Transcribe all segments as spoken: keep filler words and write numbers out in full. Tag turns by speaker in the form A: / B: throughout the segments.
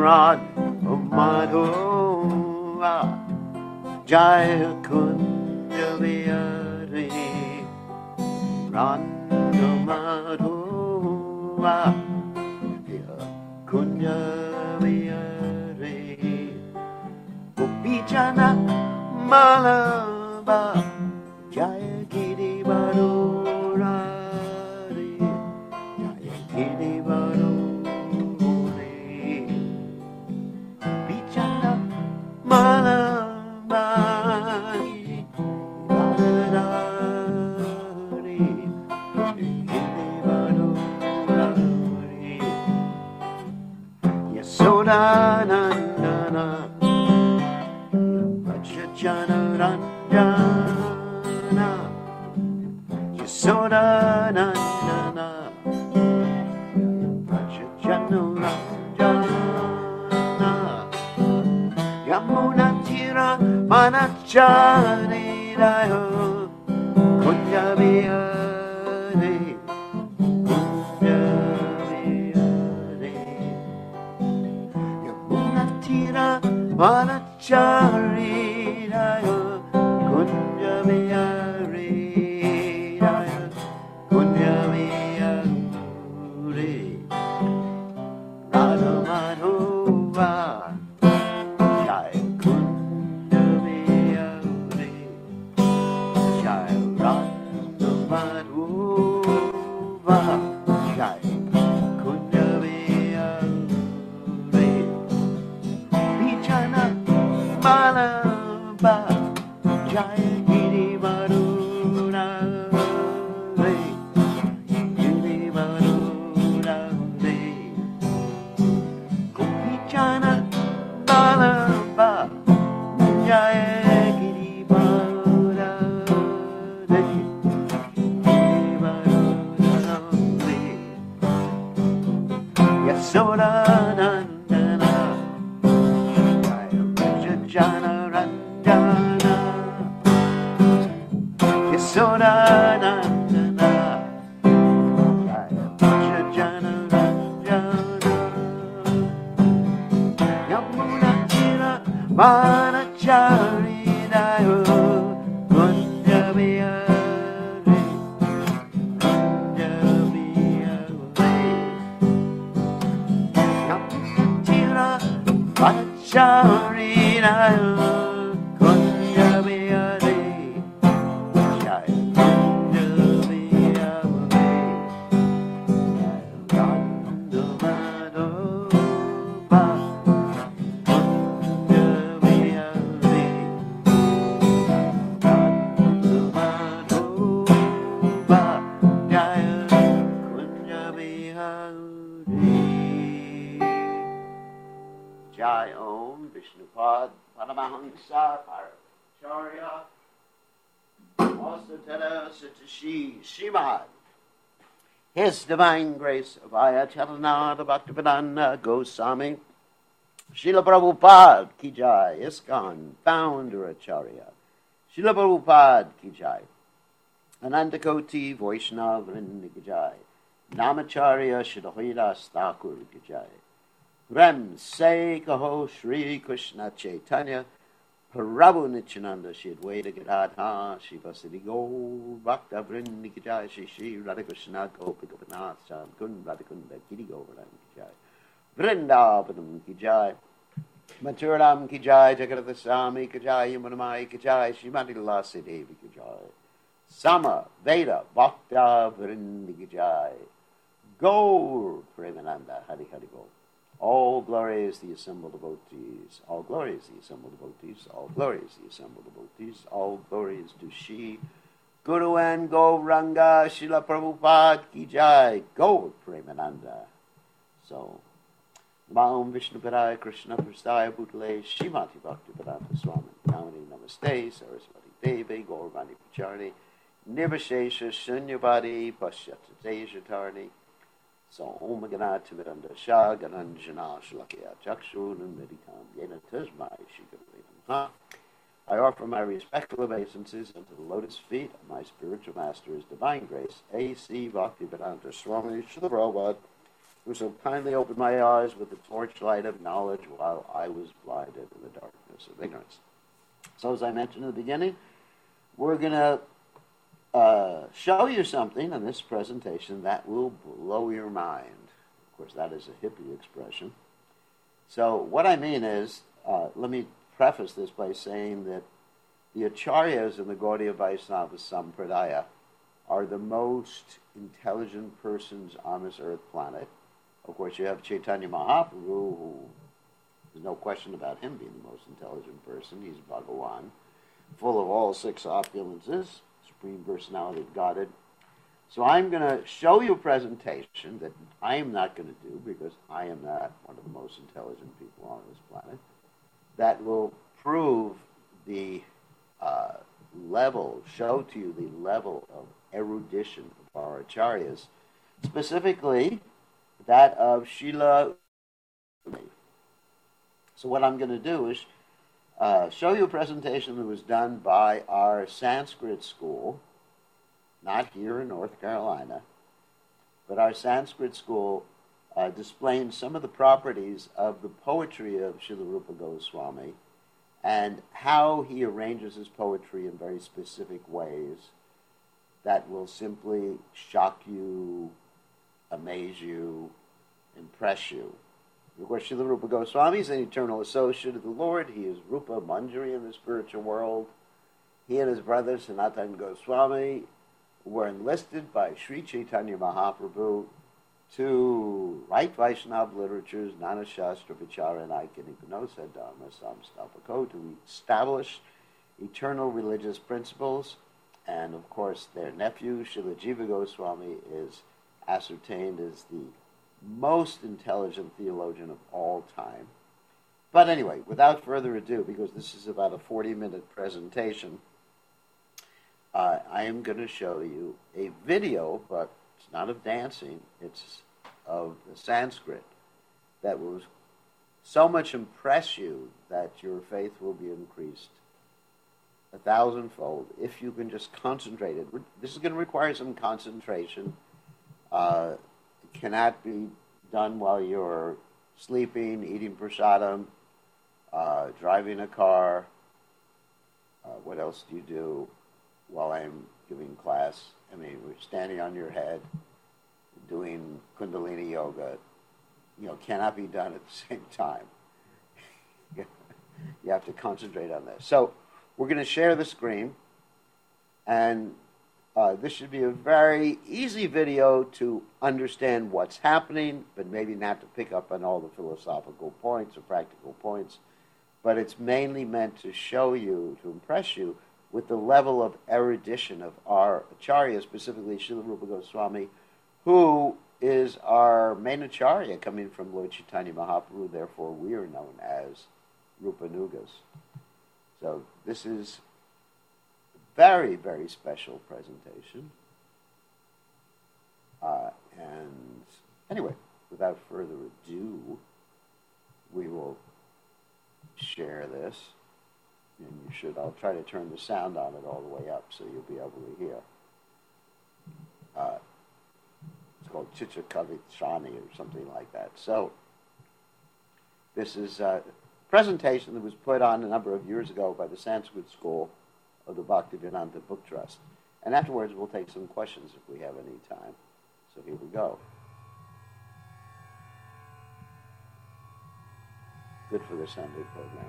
A: Radha Madhava Jaya Kunja Vihari Radha Madhava Jaya Kunja Vihari Gopijana Malaba Jaya Giri Varurari Jaya Giri Varurari Gopijana Malabari Varurari Jaya Giri Varurari Yasodanandana Jana Ranjana Yasoda Nandana Jana Ranjana Yamuna Tira Manachari Rayo Kunja Vihari Kunja Vihari Yamuna Tira Manachari Kunja Vihari Kunja Vihari Radha Madhava Jaya Kunja Vihari Jaya Radha Madhava Jaya Kunja Vihari Vijana Malaba Jaya Giri Varurari Giri Varurari Gopijana Malaba Jaya Giri Varurari Giri Varurari Yasoda Nandana Jaya Jana Ranjana Yasoda Nandana Jaya Jana Ranjana Yamuna Tira Manachari Dayo Kunja Vihari Kunja Vihari Yamuna Tira Manachari Dayo Kunja Vihari Jaya Kunja Vihari Radha Madhava Kunja Vihari Radha Madhava Jaya Kunja Vihari Jai Om Vishnupad Paramahamsa Paracharya Vasudhara Satashi Srimad His Divine Grace of Ayachalananda Bhaktivedanta Goswami Srila Prabhupada Ki Jai ISKCON Founder Acharya Srila Prabhupada Ki Jai Anandakoti Vaishnava Vrinda Ki Jai Namacharya Srila Haridas Thakur Ki Jai Rem Se Kaho Shri Krishna Chaitanya Prabhu Nityananda Shri Advaita Gadadha Shri Vasudhi Gaur Bhakta Vrinda Ki Jai Shri Shri Radhakrishna Gopi Gopinath Sam Kund Radhakunda Giri Govardhan Ki Jai Vrindavanam Ki Jai Mathuram Ki Jai Jagadata Swami Ki Jai Yamunamai Ki Jai Srimati Lasi Devi Ki Jai Sama Veda Bhakta Vrinda Ki Jai Gaur Premananda Hari Hari Gaur. All glory is the assembled devotees. All glory is the assembled devotees. All glory is the assembled devotees. All glory is to Shri Guru and Gauranga Srila Prabhupada Ki Jai. Gaur Premananda. So, Namo Vishnu Padaya Krishna Prasthaya Bhutale Srimati Bhaktivedanta Swami Namani Namaste Saraswati Devi Gauravani Pacharni Nirvishesha Shunyavadi Pashyata Dejatarni. So, Om Ganata Miranda Shah Gananjana Shalakya Chakshur Nandidikam Yena Tazmai Shikavam. I offer my respectful obeisances unto the lotus feet of my spiritual master, His Divine Grace, A C Bhaktivedanta Swami Srila Prabhupada, who so kindly opened my eyes with the torchlight of knowledge while I was blinded in the darkness of ignorance. So as I mentioned in the beginning, we're going to uh, show you something in this presentation that will blow your mind. Of course, that is a hippie expression. So what I mean is, uh, let me preface this by saying that the Acharyas in the Gaudiya Vaishnava Sampradaya are the most intelligent persons on this earth planet. Of course, you have Chaitanya Mahaprabhu, who there's no question about him being the most intelligent person. He's Bhagawan, full of all six opulences, Supreme Personality of Godhead. So I'm going to show you a presentation that I am not going to do because I am not one of the most intelligent people on this planet, that will prove the uh, level, show to you the level of erudition of our acharyas, specifically that of Srila. So what I'm going to do is uh, show you a presentation that was done by our Sanskrit school, not here in North Carolina, but our Sanskrit school uh, displaying some of the properties of the poetry of Srila Rupa Goswami and how he arranges his poetry in very specific ways that will simply shock you, amaze you, impress you. Of course, Srila Rupa Goswami is an eternal associate of the Lord. He is Rupa Manjari in the spiritual world. He and his brother Sanatana Goswami were enlisted by Sri Chaitanya Mahaprabhu to write Vaishnava literatures, Nana Shastra, Vichara, and Aikanikonosa Dharma, Samstapako, to establish eternal religious principles. And of course, their nephew, Srila Jiva Goswami, is ascertained as the most intelligent theologian of all time. But anyway, without further ado, because this is about a forty-minute presentation, uh, I am going to show you a video, but it's not of dancing, it's of the Sanskrit, that will so much impress you that your faith will be increased a thousandfold if you can just concentrate it. This is going to require some concentration. Uh, it cannot be done while you're sleeping, eating prasadam, uh, driving a car. Uh, what else do you do while I'm giving class? I mean, we're standing on your head, doing Kundalini yoga. You know, cannot be done at the same time. You have to concentrate on this. So we're going to share the screen, and uh, this should be a very easy video to understand what's happening, but maybe not to pick up on all the philosophical points or practical points. But it's mainly meant to show you, to impress you, with the level of erudition of our acharya, specifically Srila Rupa Goswami, who is our main acharya coming from Lord Chaitanya Mahaprabhu. Therefore, we are known as Rupanugas. So this is a very, very special presentation. Uh, and anyway, without further ado, we will share this. And you should, I'll try to turn the sound on it all the way up so you'll be able to hear. Uh, it's called Chicha Kavitshani or something like that. So this is a presentation that was put on a number of years ago by the Sanskrit School of the Bhaktivedanta Book Trust. And afterwards we'll take some questions if we have any time. So here we go. Good for the Sunday program.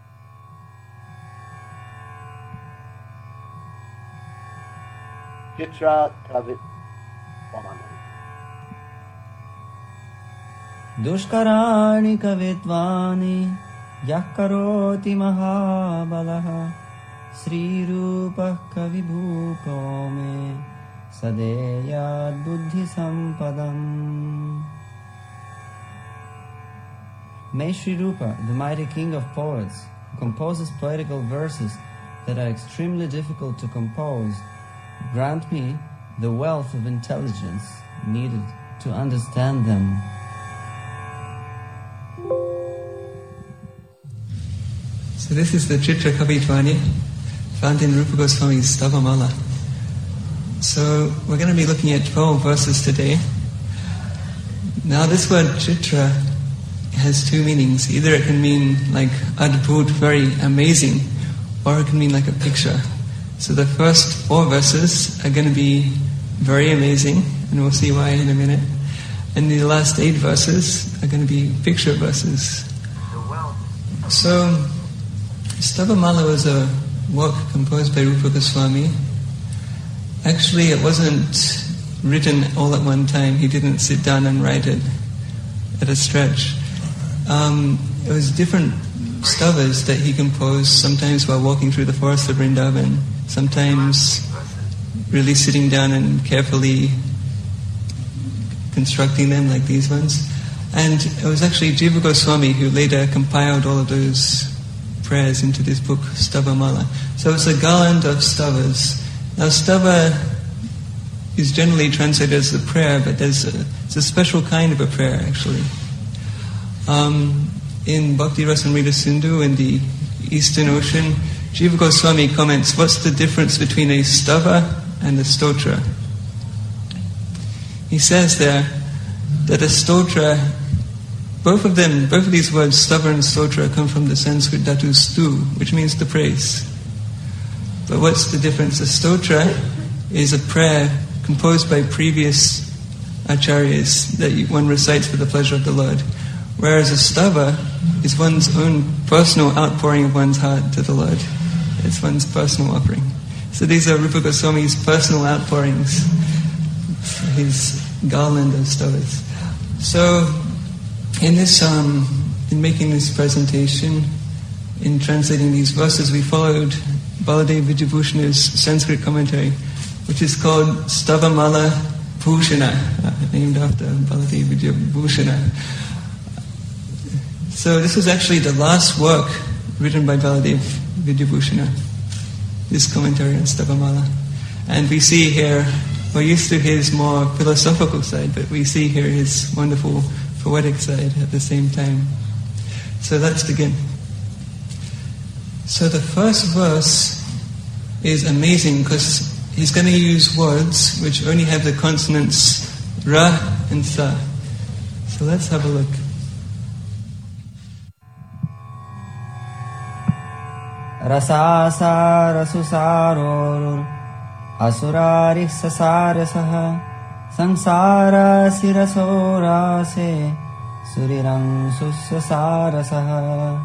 A: Chitra Kavit Vamana.
B: Dushkarani kavitvani yah karoti mahabalaha Sri Rupa kavibhuto me sadeyad buddhi sampadam. May Sri Rupa, the mighty king of poets, who composes poetical verses that are extremely difficult to compose, grant me the wealth of intelligence needed to understand them.
C: So this is the Chitra Kavitvani found in Rupa Goswami's Stavamala. So we're going to be looking at twelve verses today. Now this word chitra has two meanings. Either it can mean like adbhut, very amazing, or it can mean like a picture. So the first four verses are going to be very amazing, and we'll see why in a minute. And the last eight verses are going to be picture verses. So, Stavamala was a work composed by Rupa Goswami. Actually, it wasn't written all at one time. He didn't sit down and write it at a stretch. Um, it was different stavas that he composed, sometimes while walking through the forest of Vrindavan, sometimes really sitting down and carefully constructing them like these ones. And it was actually Jiva Goswami who later compiled all of those prayers into this book, Stavamala. So it's a garland of stavas. Now stava is generally translated as a prayer, but there's a, it's a special kind of a prayer actually. Um, in Bhakti Rasamrita Sindhu in the Eastern Ocean, Jiva Goswami comments, what's the difference between a stava and a stotra? He says there that a stotra, both of them, both of these words, stava and stotra, come from the Sanskrit dhatu stu, which means to praise. But what's the difference? A stotra is a prayer composed by previous acharyas that one recites for the pleasure of the Lord. Whereas a stava is one's own personal outpouring of one's heart to the Lord. It's one's personal offering. So these are Rupa Goswami's personal outpourings, his garland of stavas. So in this, um, in making this presentation, in translating these verses, we followed Baladev Vidyabhushana's Sanskrit commentary, which is called Stavamala Bhushana, uh, named after Baladev Vidyabhushana. So this was actually the last work written by Baladev Vidyabhushana, this commentary on Stavamala. And we see here, we're used to his more philosophical side, but we see here his wonderful poetic side at the same time. So let's begin. So the first verse is amazing because he's going to use words which only have the consonants ra and sa. So let's have a look.
B: Rasasa rasusaror asurarih sasarasaha samsara sirasorase surirang susasarasaha.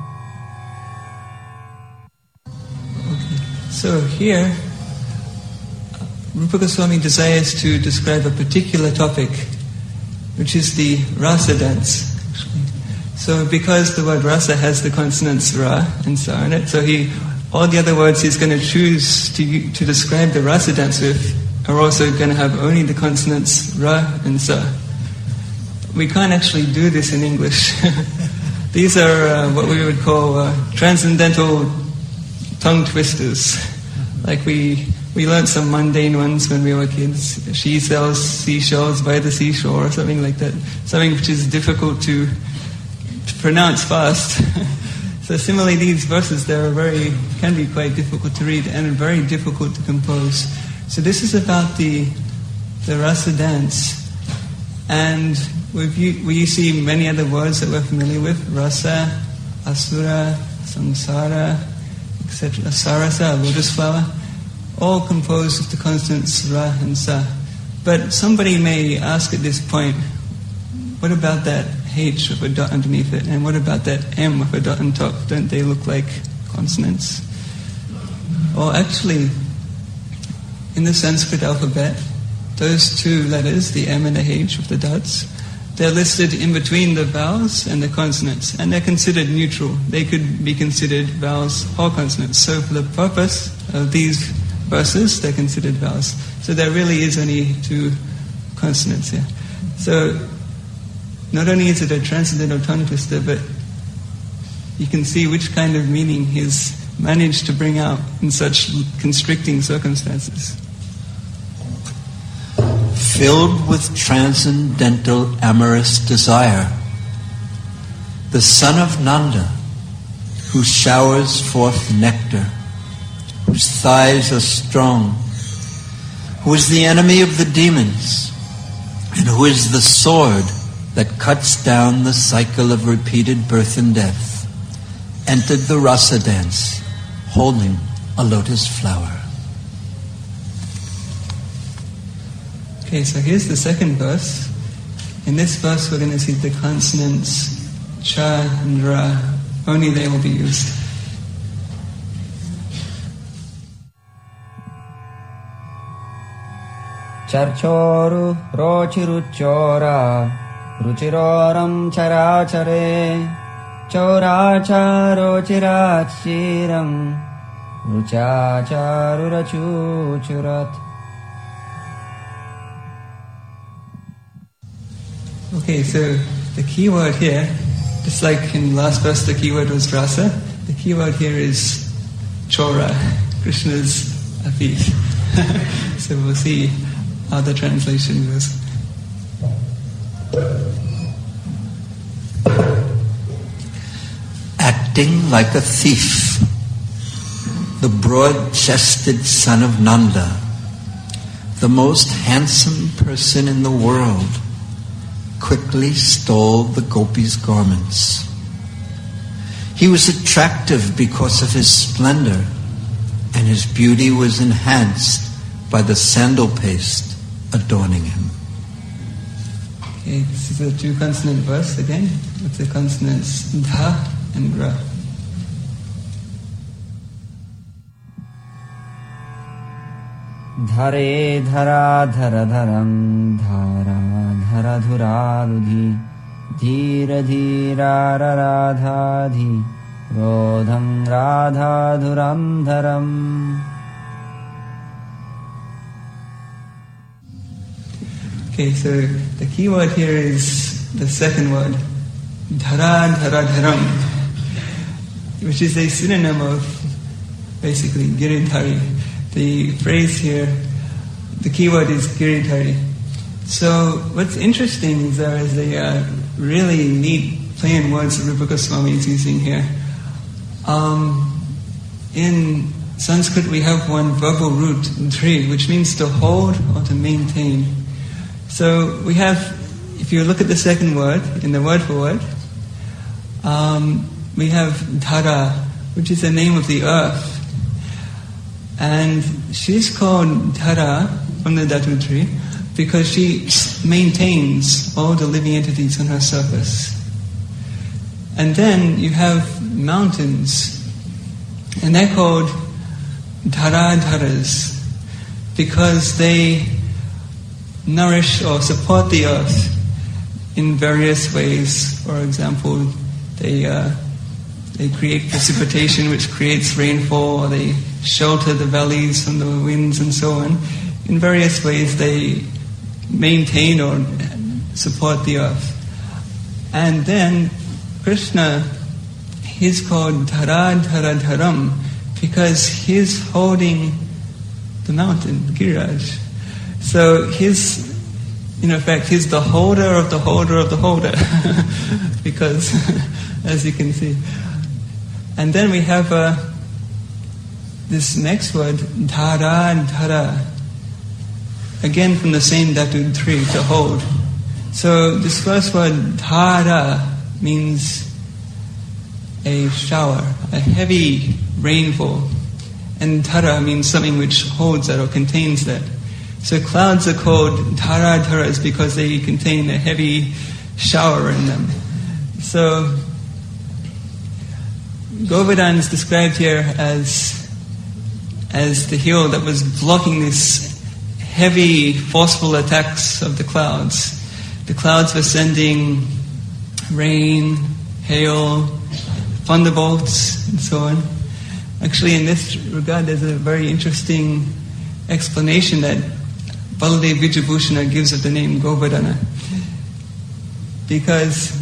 C: Okay, so here Rupa Goswami desires to describe a particular topic, which is the rasa dance. Actually. So because the word rasa has the consonants ra and sa in it, so he all the other words he's going to choose to to describe the rasa dance with are also going to have only the consonants ra and sa. We can't actually do this in English. These are uh, what we would call uh, transcendental tongue twisters. Like we we learned some mundane ones when we were kids. She sells seashells by the seashore or something like that. Something which is difficult to, to pronounce fast. So similarly, these verses there are very can be quite difficult to read and very difficult to compose. So this is about the the rasa dance, and we we see many other words that we're familiar with: rasa, asura, samsara, et cetera. Sarasa, a lotus flower, all composed of the consonants ra and sa. But somebody may ask at this point, what about that H with a dot underneath it? And what about that M with a dot on top? Don't they look like consonants? Well, actually, in the Sanskrit alphabet, those two letters, the M and the H with the dots, they're listed in between the vowels and the consonants, and they're considered neutral. They could be considered vowels or consonants. So for the purpose of these verses, they're considered vowels. So there really is only two consonants here. So not only is it a transcendental tongue twister, but you can see which kind of meaning he's managed to bring out in such constricting circumstances.
D: Filled with transcendental amorous desire, the son of Nanda, who showers forth nectar, whose thighs are strong, who is the enemy of the demons, and who is the sword that cuts down the cycle of repeated birth and death, entered the rasa dance holding a lotus flower.
C: Okay, so here's the second verse. In this verse we're going to see the consonants cha and ra. Only they will be used.
B: Charchoru rochiruchora ruchiroram charachare choracharo chirachiram ruchacharurachuchurat.
C: Okay, so the key word here, just like in the last verse the key word was rasa, the key word here is chora, Krishna's afif. So we'll see how the translation goes.
D: Acting like a thief, the broad-chested son of Nanda, the most handsome person in the world, quickly stole the gopis' garments. He was attractive because of his splendor, and his beauty was enhanced by the sandal paste adorning him.
C: Okay, this is a two consonant verse again, with the consonants dha and ra.
B: Dhare dhara dhara dharam dhara dhara dhurarudhi dhira dhira radhadhi rodham radha dhuram dharam.
C: Okay, so the key word here is the second word, dhara dhara dharam, which is a synonym of basically giridhari. The phrase here, the key word is giridhari. So what's interesting is there is a uh, really neat play on words that Rupa Goswami is using here. Um, in Sanskrit we have one verbal root, dhri, which means to hold or to maintain. So we have, if you look at the second word, in the word for word, um, we have Dhara, which is the name of the earth. And she's called Dhara from the Dhatu tree because she maintains all the living entities on her surface. And then you have mountains, and they're called Dhara Dharas because they nourish or support the earth in various ways. For example, they uh, they create precipitation, which creates rainfall, or they shelter the valleys from the winds and so on. In various ways they maintain or support the earth. And then Krishna, he's called Dhara Dhara Dharam because he's holding the mountain, Giriraj. So he's, in effect, he's the holder of the holder of the holder. Because, as you can see. And then we have uh, this next word, dhara dhara. Again from the same dhatu tree, to hold. So this first word, dhara, means a shower, a heavy rainfall. And dhara means something which holds that or contains that. So clouds are called dhara dharas because they contain a heavy shower in them. So Govardhan is described here as as the hill that was blocking this heavy, forceful attacks of the clouds. The clouds were sending rain, hail, thunderbolts, and so on. Actually, in this regard, there's a very interesting explanation that Baladev Vijayabhushana gives of the name Govardhana. Because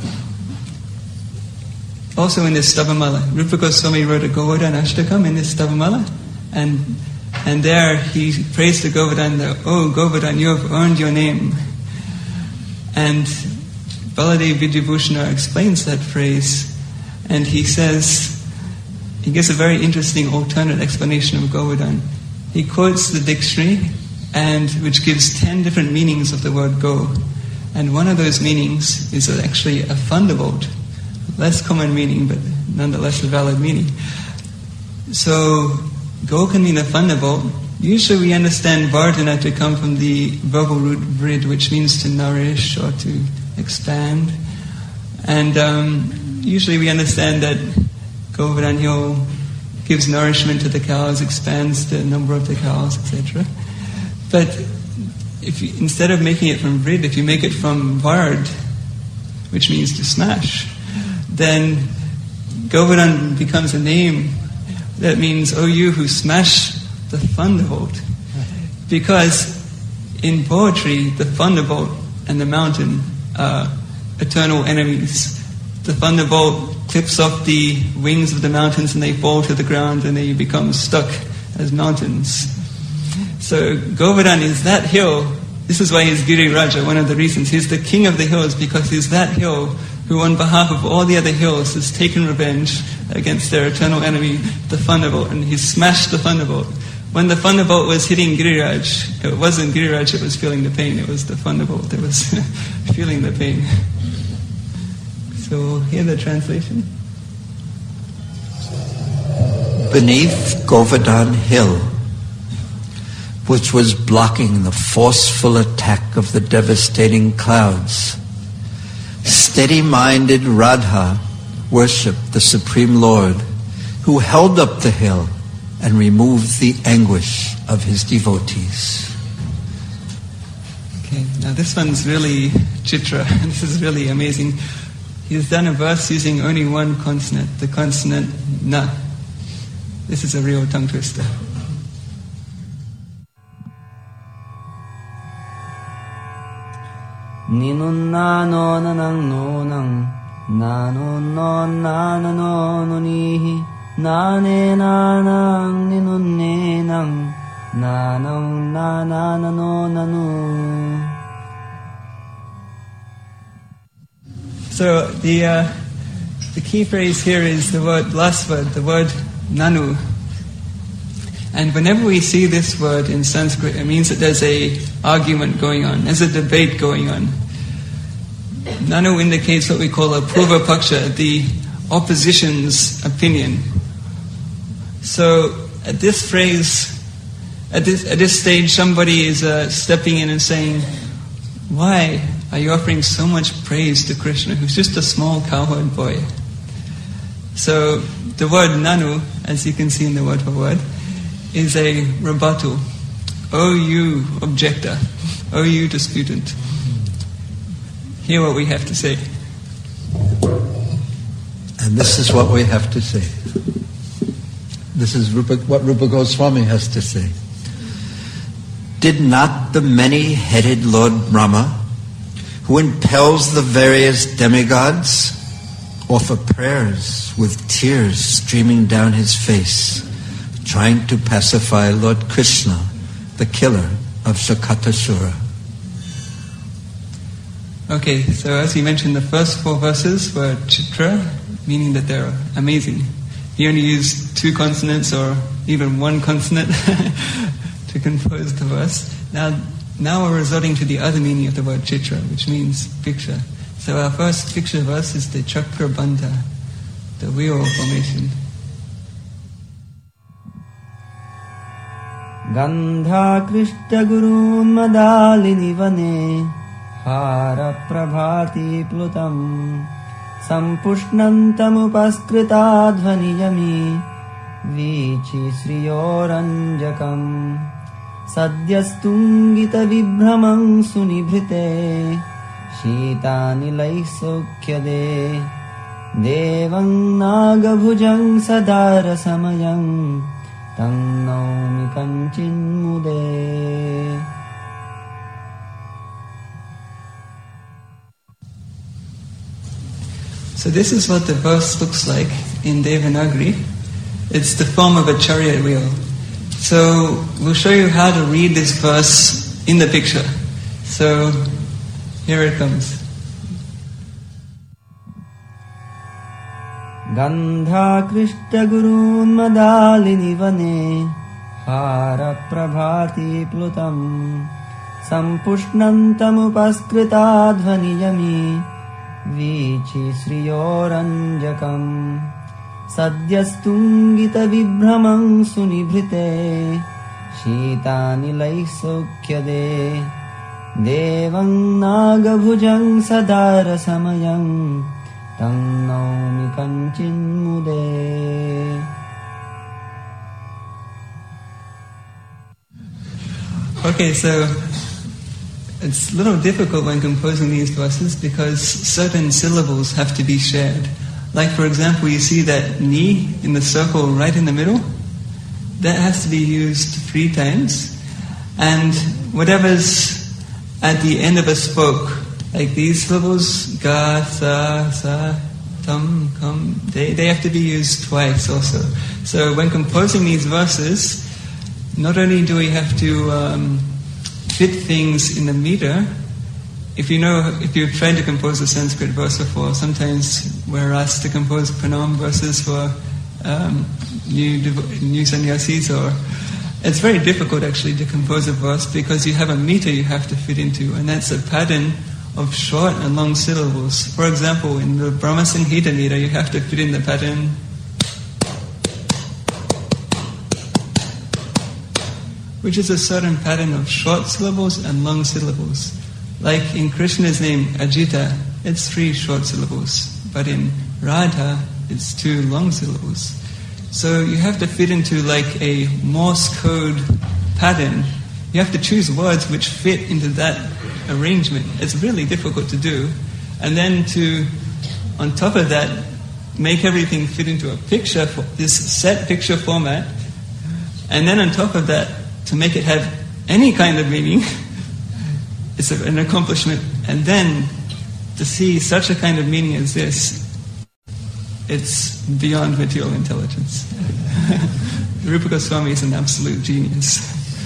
C: also in this Stavamala, Rupa Goswami wrote a Govardhana Ashtakam in this Stavamala, and and there he prays to Govardhan that, oh Govardhan, you have earned your name. And Baladev Vijayabhushana explains that phrase, and he says, he gives a very interesting alternate explanation of Govardhan. He quotes the dictionary, and which gives ten different meanings of the word go. And one of those meanings is actually a thunderbolt. Less common meaning, but nonetheless a valid meaning. So, go can mean a thunderbolt. Usually we understand Vardhana to come from the verbal root vrid, which means to nourish or to expand. And um, usually we understand that Govardhan Hill gives nourishment to the cows, expands the number of the cows, et cetera. But if you, instead of making it from vrid, if you make it from vard, which means to smash, then Govardhan becomes a name that means, oh, you who smash the thunderbolt. Because in poetry, the thunderbolt and the mountain are eternal enemies. The thunderbolt clips off the wings of the mountains and they fall to the ground and they become stuck as mountains. So Govardhan is that hill. This is why he's Giri Raja, one of the reasons. He's the king of the hills because he's that hill who on behalf of all the other hills has taken revenge against their eternal enemy, the thunderbolt, and he smashed the thunderbolt. When the thunderbolt was hitting Giriraj, it wasn't Giriraj that was feeling the pain, it was the thunderbolt that was feeling the pain. So hear the translation.
D: Beneath Govardhan Hill, which was blocking the forceful attack of the devastating clouds, steady-minded Radha worshipped the Supreme Lord, who held up the hill and removed the anguish of his devotees.
C: Okay, now this one's really chitra. This is really amazing. He's done a verse using only one consonant, the consonant na. This is a real tongue twister.
B: Ninun nano nanang nonang nano non nana no nonihi nane nanang ninun nenang nanang nana no nanu.
C: So the uh, the key phrase here is the word, last word, the word nanu. And whenever we see this word in Sanskrit, it means that there's a argument going on, there's a debate going on. Nanu indicates what we call a purva paksha, the opposition's opinion. So at this phrase, at this at this stage, somebody is uh, stepping in and saying, "Why are you offering so much praise to Krishna, who's just a small cowherd boy?" So the word nanu, as you can see in the word for word, is a rebuttal. O you objector, O you disputant, hear what we have to say.
D: And this is what we have to say. This is Rupa, what Rupa Goswami has to say. Did not the many-headed Lord Brahma, who impels the various demigods, offer prayers with tears streaming down his face, trying to pacify Lord Krishna, the killer of Shakatasura?
C: Okay, so as he mentioned, the first four verses were chitra, meaning that they're amazing. He only used two consonants or even one consonant to compose the verse. Now, now we're resorting to the other meaning of the word chitra, which means picture. So our first picture verse is the chakra bandha, the wheel formation.
B: Gandha krishta gurun madalini vane hara prabhati plutam sampushnnantamupaskrita dhvaniyami vichi sriyoranjakam sadyastungita vibhramam sunibhrite shitanilaih sokhyade devang nagabhujang sadara samayang Tannaumi kanchin mude.
C: So this is what the verse looks like in Devanagari. It's the form of a chariot wheel. So we'll show you how to read this verse in the picture. So here it comes.
B: Gandha krishta gurun madalini vane hara prabhati plutam सम्पुष्णन्तमुपस्कृता ध्वनियमी वीचि श्रियोरञ्जकम् सद्यस्तुङ्गितविभ्रमं सुनिभृते शीतानिलैः सौख्यदे देवं नागभुजं सदा रसमयं तं नौमि कञ्चिन्मुदे.
C: Okay, so it's a little difficult when composing these verses because certain syllables have to be shared. Like, for example, you see that ni in the circle right in the middle? That has to be used three times. And whatever's at the end of a spoke, like these syllables, ga, sa, sa, tam, kam, they, they have to be used twice also. So when composing these verses, not only do we have to um, fit things in the meter. If you know, if you've tried to compose a Sanskrit verse before, sometimes we're asked to compose pranam verses for um, new new sannyasis, or it's very difficult actually to compose a verse because you have a meter you have to fit into, and that's a pattern of short and long syllables. For example, in the Brahma Samhita meter, you have to fit in the pattern, which is a certain pattern of short syllables and long syllables. Like in Krishna's name, Ajita, it's three short syllables, but in Radha, it's two long syllables. So you have to fit into like a Morse code pattern. You have to choose words which fit into that arrangement. It's really difficult to do. And then to, on top of that, make everything fit into a picture, this set picture format. And then on top of that, to make it have any kind of meaning, it's an accomplishment. And then to see such a kind of meaning as this, it's beyond material intelligence. Rupa Goswami is an absolute genius.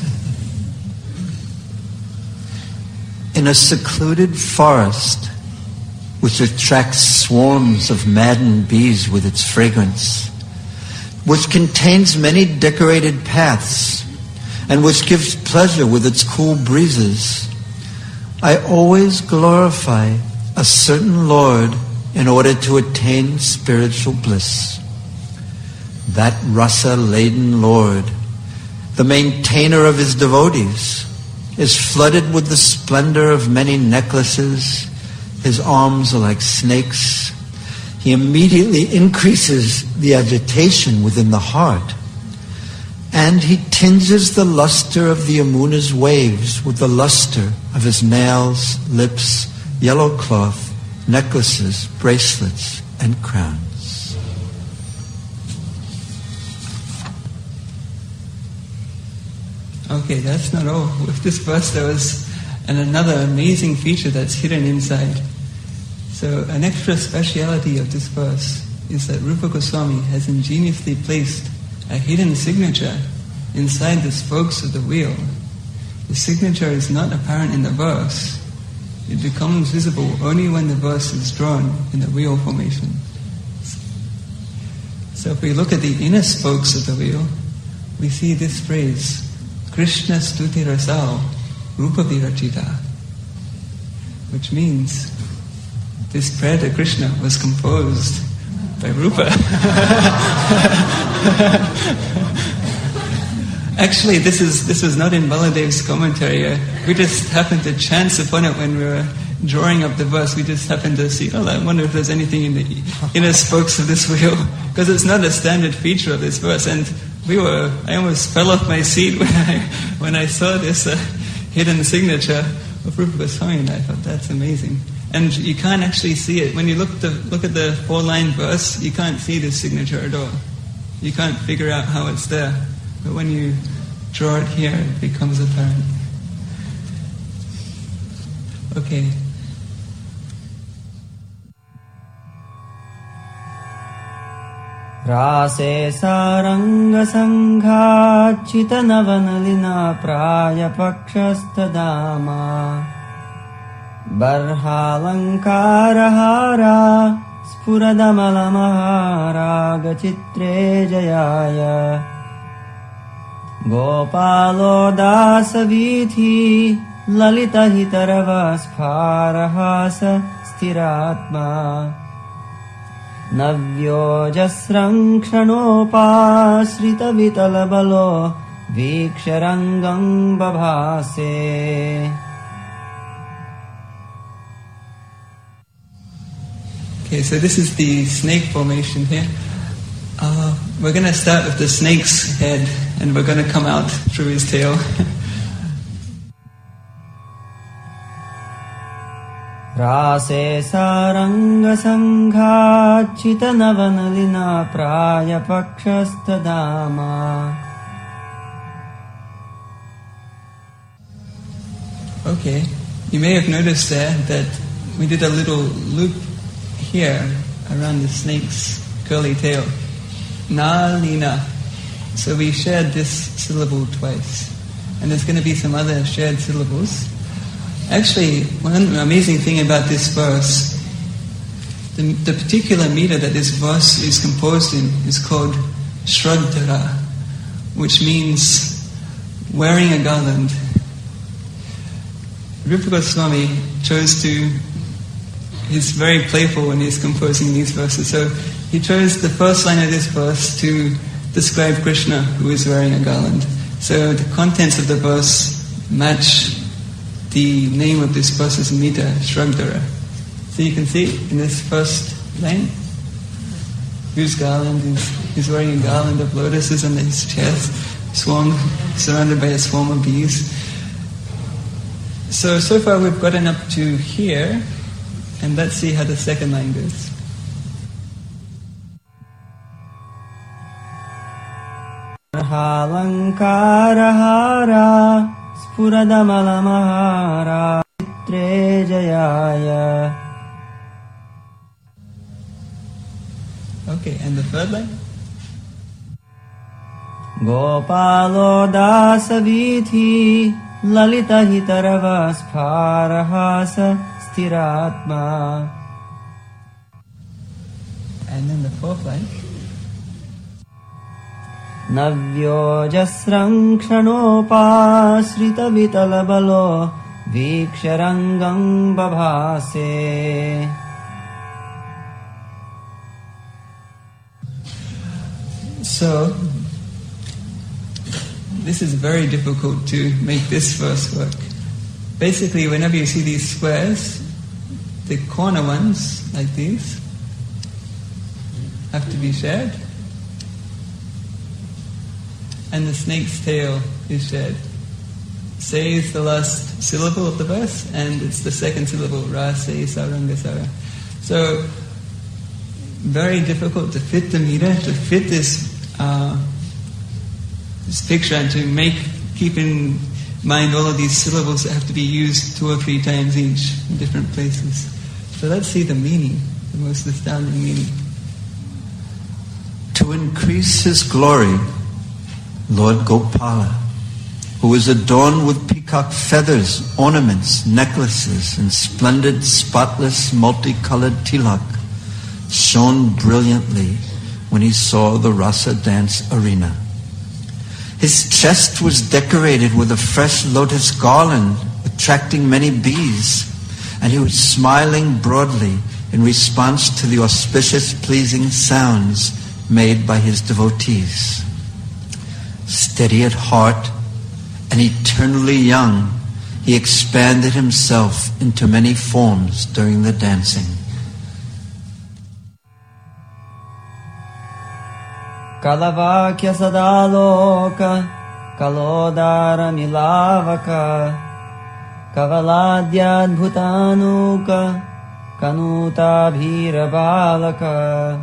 D: In a secluded forest, which attracts swarms of maddened bees with its fragrance, which contains many decorated paths, and which gives pleasure with its cool breezes, I always glorify a certain Lord in order to attain spiritual bliss. That rasa-laden Lord, the maintainer of his devotees, is flooded with the splendor of many necklaces. His arms are like snakes. He immediately increases the agitation within the heart. And he tinges the luster of the Yamuna's waves with the luster of his nails, lips, yellow cloth, necklaces, bracelets, and crowns.
C: Okay, that's not all. With this verse there was an, another amazing feature that's hidden inside. So an extra speciality of this verse is that Rupa Goswami has ingeniously placed a hidden signature inside the spokes of the wheel. The signature is not apparent in the verse. It becomes visible only when the verse is drawn in the wheel formation. So if we look at the inner spokes of the wheel, we see this phrase, Krishna Stuti Rasao Rupa Virachita, which means this prayer to Krishna was composed by Rupa. Actually, this is this was not in Baladev's commentary. Uh, we just happened to chance upon it when we were drawing up the verse. We just happened to see, oh, I wonder if there's anything in the inner spokes of this wheel, because it's not a standard feature of this verse. And we were, I almost fell off my seat when I when I saw this uh, hidden signature of Rupa Goswami, and I thought, that's amazing. And you can't actually see it. When you look, the, look at the four-line verse, you can't see this signature at all. You can't figure out how it's there. But when you draw it here, it becomes apparent. Okay.
B: Rase saranga sangha navana praya pakshastadama barhalankarahara spuradamalamaharaga chitre jayaya Gopalo dasa vithi lalita hitarava spharahasa sthiratma navyojasrankshanopa vitalabalo viksharangam babhase.
C: Okay, so this is the snake formation here. Uh, we're going to start with the snake's head, and we're going to come out through his tail.
B: Rase saranga sanghachita navanalina praya pakshastadama.
C: Okay, you may have noticed there that we did a little loop here around the snake's curly tail. Nalina. So we shared this syllable twice. And there's going to be some other shared syllables. Actually, one amazing thing about this verse, the, the particular meter that this verse is composed in is called Shraddhara, which means wearing a garland. Rupa Goswami chose to, he's very playful when he's composing these verses. So he chose the first line of this verse to describe Krishna, who is wearing a garland. So the contents of the verse match the name of this verse's meter, Shraddhara. So you can see in this first line, whose garland is, he's wearing a garland of lotuses on his chest, swarm, surrounded by a swarm of bees. So, so far we've gotten up to here, and let's see how the second line goes.
B: Halankarahara Spuradamalamahara Chitre Jayaya.
C: Okay, and the third line?
B: Gopalo dasavithi lalita hitarava spharahasa sthiratma.
C: And then the fourth line?
B: Navyojasrankshanopa vitalabalo viksharangam babhase.
C: So, this is very difficult to make this verse work. Basically, whenever you see these squares, the corner ones, like these, have to be shared. And the snake's tail is shared. Se is the last syllable of the verse, and it's the second syllable, Ra, Se, Saranga, Sara. So, very difficult to fit the meter, to fit this uh, this picture, and to make, keep in mind all of these syllables that have to be used two or three times each in different places. So let's see the meaning, the most astounding meaning.
D: To increase his glory, Lord Gopala, who is adorned with peacock feathers, ornaments, necklaces, and splendid, spotless, multicolored tilak, shone brilliantly when he saw the rasa dance arena. His chest was decorated with a fresh lotus garland, attracting many bees, and he was smiling broadly in response to the auspicious, pleasing sounds made by his devotees. Steady at heart and eternally young, he expanded himself into many forms during the dancing.
B: Kalavakya sadaloka kalodara milavaka kavaladyadbhutanuka kanuta bhirabalaka.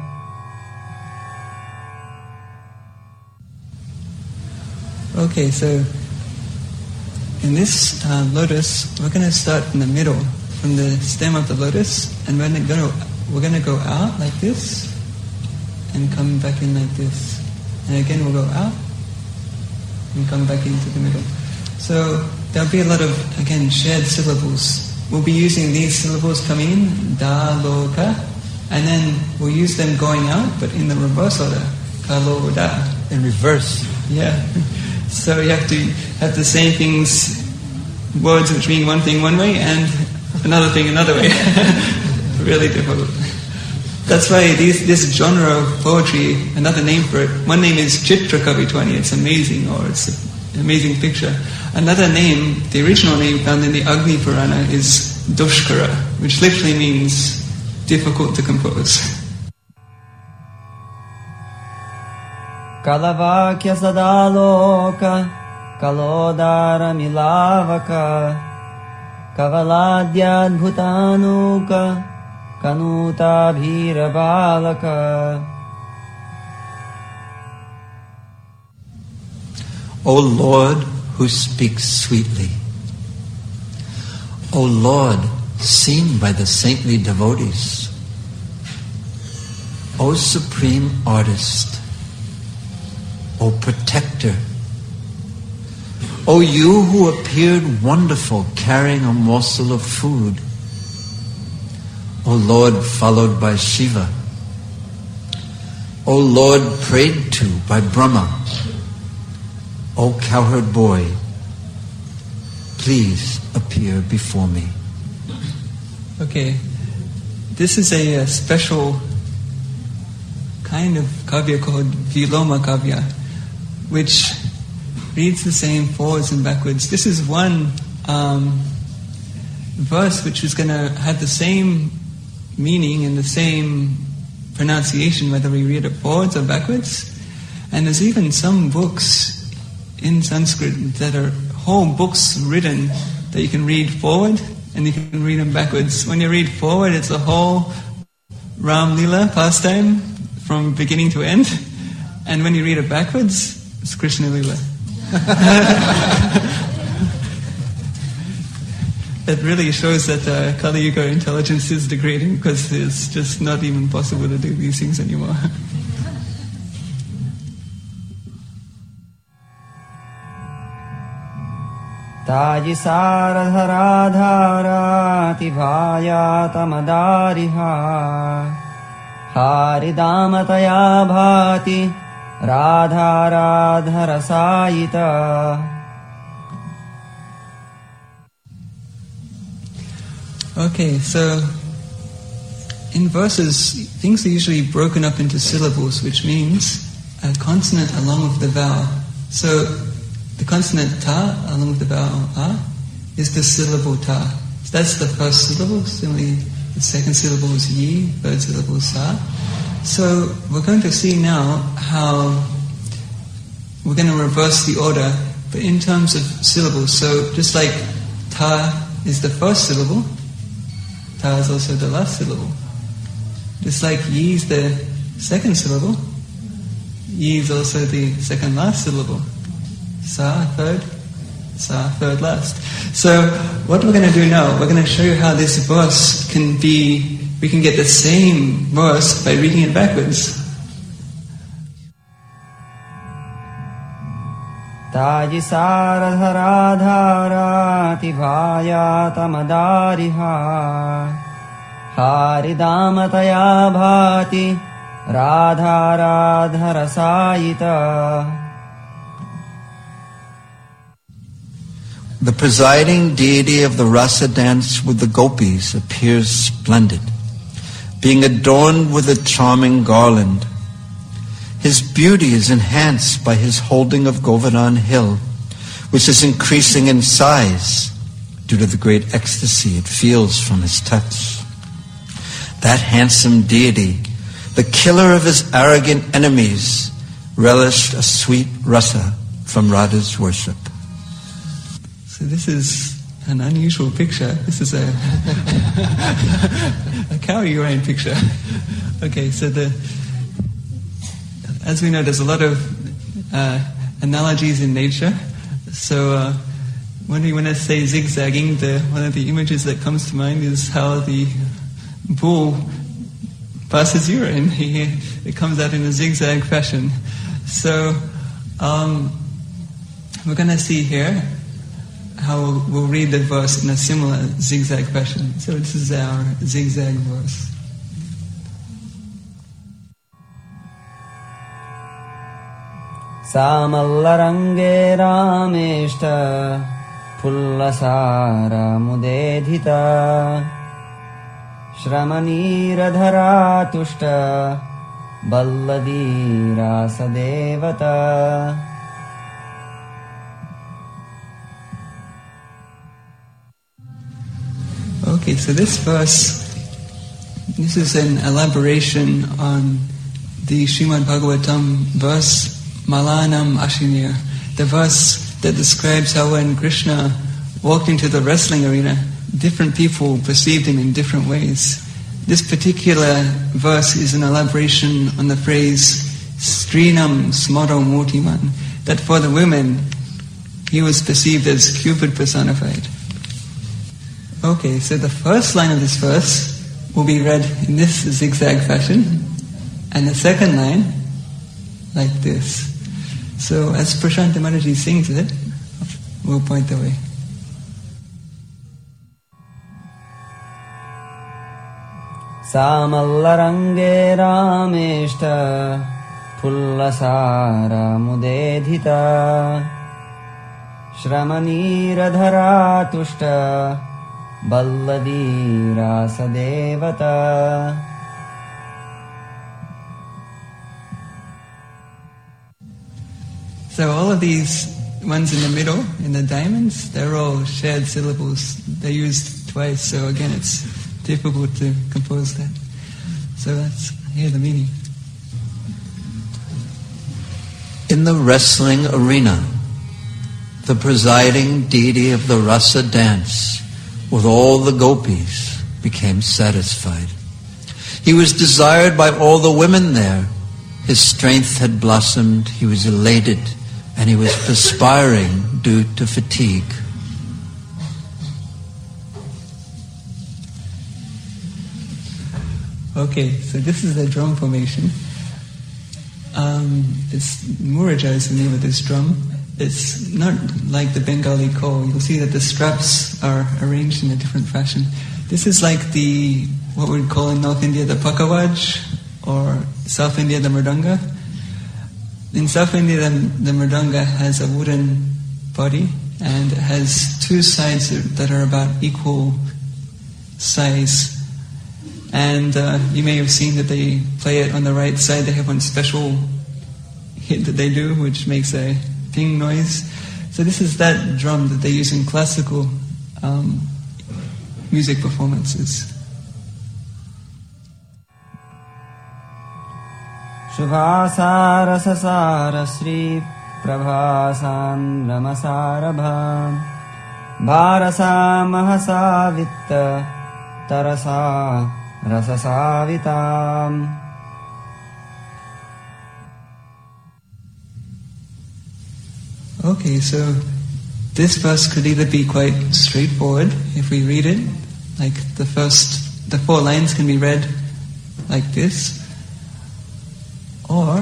C: Okay, so in this uh, lotus, we're going to start in the middle, from the stem of the lotus, and we're going to we're going to go out like this, and come back in like this, and again we'll go out, and come back into the middle. So there'll be a lot of, again, shared syllables. We'll be using these syllables coming in, da, lo, ka, and then we'll use them going out, but in the reverse order, ka, lo, da.
D: In reverse.
C: Yeah. So you have to have the same things words which mean one thing one way and another thing another way. Really difficult. That's why these, this genre of poetry, another name for it, one name is Chitra Kavitwani, it's amazing, or it's an amazing picture. Another name, the original name found in the Agni Purana, is Dushkara, which literally means difficult to compose.
B: Kalavakya sadaloka kalodara milavaka kavaladyadbhutanuka kanuta bhirabalaka.
D: O Lord, who speaks sweetly, O Lord, seen by the saintly devotees, O Supreme Artist, O Protector, O you who appeared wonderful carrying a morsel of food, O Lord followed by Shiva, O Lord prayed to by Brahma, O cowherd boy, please appear before me.
C: Okay, this is a, a special kind of kavya called Viloma Kavya, which reads the same forwards and backwards. This is one um, verse which is going to have the same meaning and the same pronunciation whether we read it forwards or backwards. And there's even some books in Sanskrit that are whole books written that you can read forward and you can read them backwards. When you read forward, it's a whole Ram Lila pastime from beginning to end. And when you read it backwards, it's Krishna Lila. That really shows that uh, Kali Yuga intelligence is degrading because it's just not even possible to do these things anymore.
B: Taji saradharadhara tivaya tamadariha haridamataya bhati radharadharasayita.
C: Okay, so in verses, things are usually broken up into syllables, which means a consonant along with the vowel. So the consonant ta along with the vowel a is the syllable ta. So that's the first syllable. Similarly, the second syllable is yi, third syllable is sa. So we're going to see now how we're going to reverse the order, but in terms of syllables. So just like ta is the first syllable, ta is also the last syllable. Just like yi is the second syllable, yi is also the second last syllable. Sa, third, sa, third last. So what we're going to do now, we're going to show you how this verse can be, we can get the same verse by reading it backwards.
B: Taji saradharadhara tivaya tamadariha haridamataya bhati radharadharasayita.
D: The presiding deity of the rasa dance with the gopis appears splendid, being adorned with a charming garland. His beauty is enhanced by his holding of Govardhan hill, which is increasing in size due to the great ecstasy it feels from his touch. That handsome deity, the killer of his arrogant enemies, relished a sweet rasa from Radha's worship.
C: So this is an unusual picture. This is a a cow urine picture. Okay, so the as we know, there's a lot of uh, analogies in nature. So uh, when we want to say zigzagging, the one of the images that comes to mind is how the bull passes urine. He, it comes out in a zigzag fashion. So um, we're going to see here how we'll, we'll read the verse in a similar zigzag fashion. So this is our zigzag verse.
B: Samallarange rameshta Pullasara mudedhita Shramanira tushta Balladira sadevata.
C: Okay, so this verse, this is an elaboration on the Srimad Bhagavatam verse Malanam Ashinir, the verse that describes how when Krishna walked into the wrestling arena, different people perceived him in different ways. This particular verse is an elaboration on the phrase Strinam Smaro Murtiman, that for the women he was perceived as Cupid personified. Okay, so the first line of this verse will be read in this zigzag fashion, and the second line like this. So as Prashanta Mataji sings it, we'll point the way.
B: Samallarange Rameshta Pullasara mudedhita Shramanira tushta Balladira sadevata.
C: So all of these ones in the middle, in the diamonds, they're all shared syllables. They're used twice, so again it's difficult to compose that. So let's hear the meaning.
D: In the wrestling arena, the presiding deity of the rasa dance with all the gopis became satisfied. He was desired by all the women there. His strength had blossomed, he was elated, and he was perspiring due to fatigue.
C: Okay, so this is the drum formation. Um, it's Muraja is the name of this drum. It's not like the Bengali ko. You'll see that the straps are arranged in a different fashion. This is like the, what we'd call in North India, the pakawaj, or South India, the mridanga. In South India, the, the mridanga has a wooden body, and it has two sides that are about equal size. And uh, you may have seen that they play it on the right side. They have one special hit that they do, which makes a ping noise. So this is that drum that they use in classical um, music performances.
B: Shubhasara sasara sri prabhasan ramasarabha bharasa mahasa vitta tarasa rasasavitam.
C: Okay, so this verse could either be quite straightforward if we read it, like the first, the four lines can be read like this, or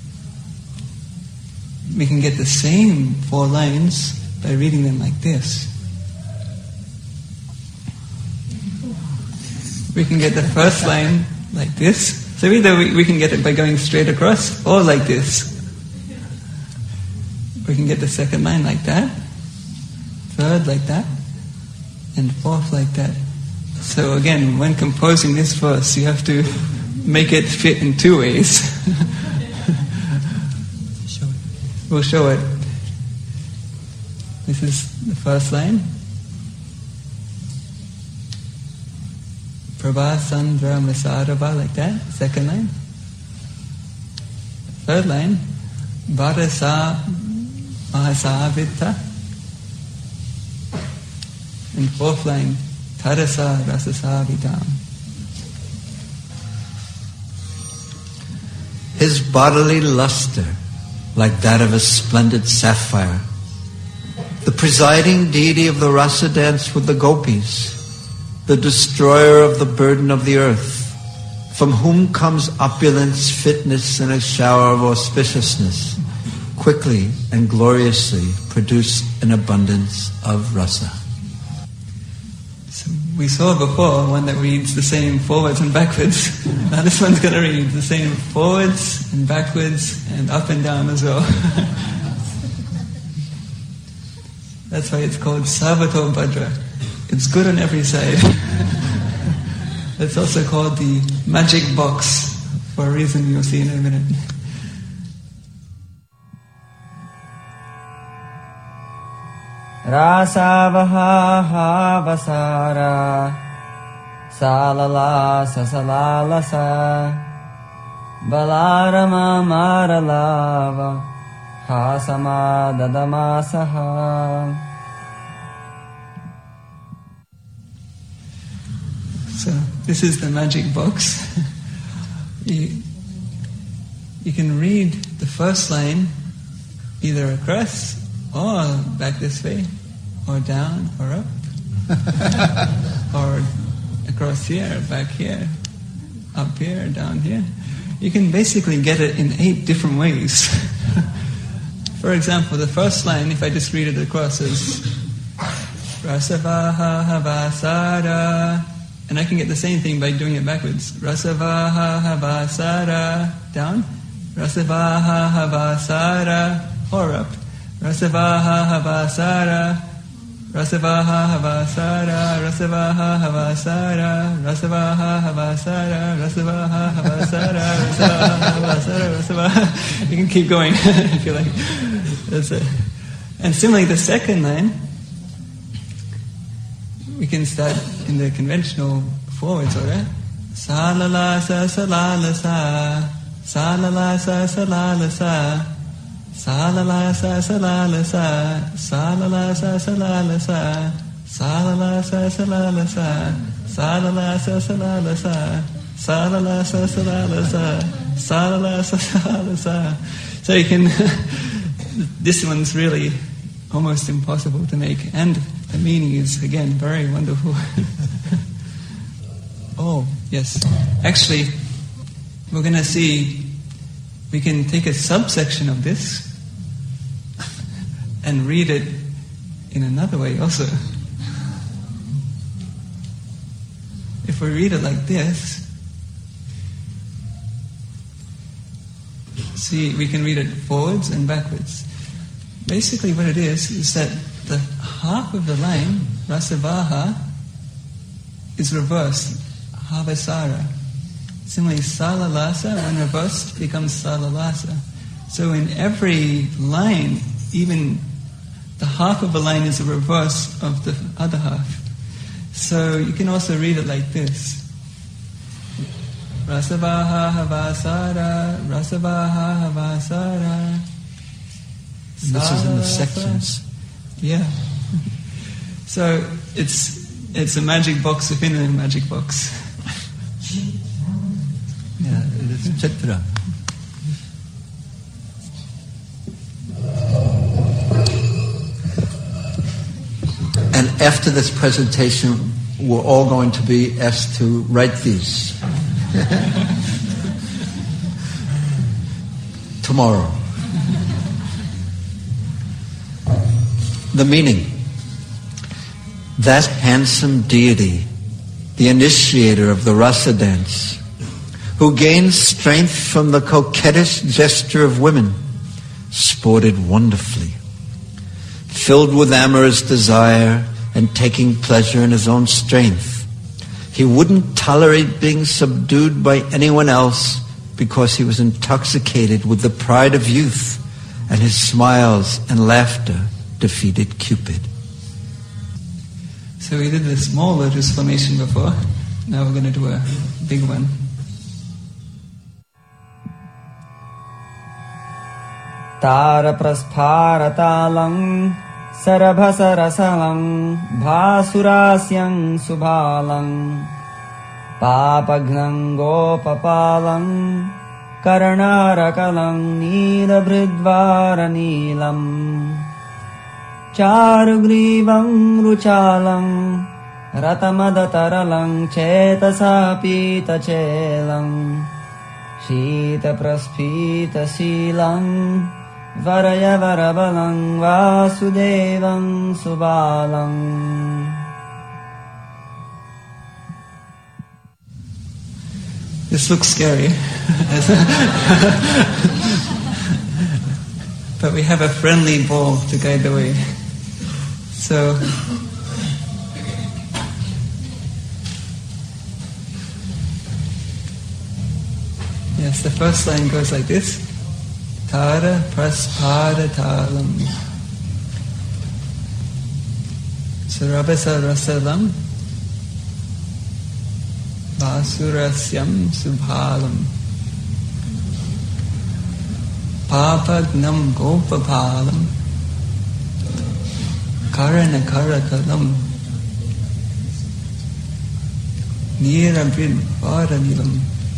C: we can get the same four lines by reading them like this. We can get the first line like this, so either we, we can get it by going straight across, or like this. We can get the second line like that, third like that, and fourth like that. So again, when composing this verse, you have to make it fit in two ways. We'll show it. This is the first line. Prabhasandra Masarava, like that. Second line. Third line. Varasa Mahasavita. And fourth line. Tarasa Rasasavitam.
D: His bodily luster, like that of a splendid sapphire, the presiding deity of the rasa dance with the gopis, the destroyer of the burden of the earth, from whom comes opulence, fitness, and a shower of auspiciousness, quickly and gloriously produced an abundance of rasa.
C: So we saw before one that reads the same forwards and backwards. Now this one's going to read the same forwards and backwards and up and down as well. That's why it's called Savato Bhadra. It's good on every side. It's also called the magic box, for a reason you'll see in a minute.
B: Rasavaha vasara salala sasalalasa balarama maralava hasama dadamasaha.
C: So this is the magic box. you, you can read the first line either across or back this way, or down, or up, or across here, back here, up here, down here. You can basically get it in eight different ways. For example, the first line, if I just read it across, is Rasavaha Havasara, and I can get the same thing by doing it backwards. Rasavaha Havasara, down, Rasavaha Havasara, or up. Rasavaha Havasara, Rasavaha Havasara, Rasavaha Havasara, Rasavaha Havasara, Rasavaha Havasara, Rasavaha Havasara, Rasavaha. You can keep going if you like. That's it. And similarly, the second line, we can start in the conventional forwards order. Salalasa salalasa, salalasa salalasa. Salalasa salalasa, salalasa salalasa, salalasa salalasa, salalasa salalasa, salalasa salalasa, salalasa salalasa. So you can, this one's really almost impossible to make, and the meaning is again very wonderful. Oh, yes. Actually, we're going to see, we can take a subsection of this and read it in another way also. If we read it like this, see, we can read it forwards and backwards. Basically what it is, is that the half of the line, Rasavaha, is reversed, Havasara. Similarly, Salalasa, when reversed, becomes Salalasa. So in every line, even the half of a line is a reverse of the other half. So you can also read it like this. Rasavaha Havasara, Rasavaha Havasara.
D: This is in the sections.
C: Yeah. So it's it's a magic box within a magic box.
D: Yeah, it's Chitra. And after this presentation, we're all going to be asked to write these. Tomorrow. The meaning. That handsome deity, the initiator of the rasa dance, who gained strength from the coquettish gesture of women, sported wonderfully. Filled with amorous desire and taking pleasure in his own strength, he wouldn't tolerate being subdued by anyone else because he was intoxicated with the pride of youth, and his smiles and laughter defeated Cupid.
C: So we did the small lotus formation before. Now we're going to do a big one.
B: Tara prasparatalang sarabhasarasalang bhasurasyang subhalang papagnang gopapalang karanarakalang nilabhridvara-nilam charugrivam ruchalang ratamadhataralang chetasapita-chelang shita-praspita-silang varaya-varabalang vasudevam subalang.
C: This looks scary. But we have a friendly ball to guide the way. So, yes, the first line goes like this. Tara praspada talam sarabasa rasalam vasurasyam subhalam papagnam gopapalam karana karakalam nirabrid varanilam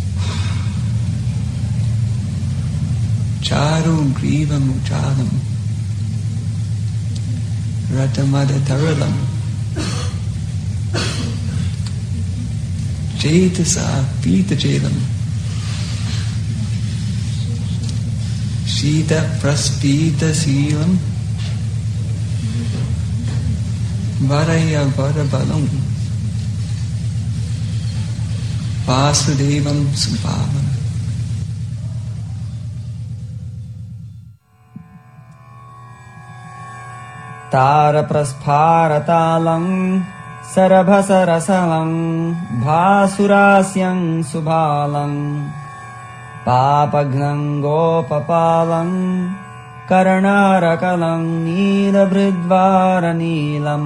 C: charu griva muchalam ratamada taralam jetasa pita jelam shita praspita seelam varaya varabalam vasudevam subhavam.
B: Tara prasparatalang sarabhasarasalang bhasurasyang subhalang papagnang gopapalang karanarakalang nilabridvaranilam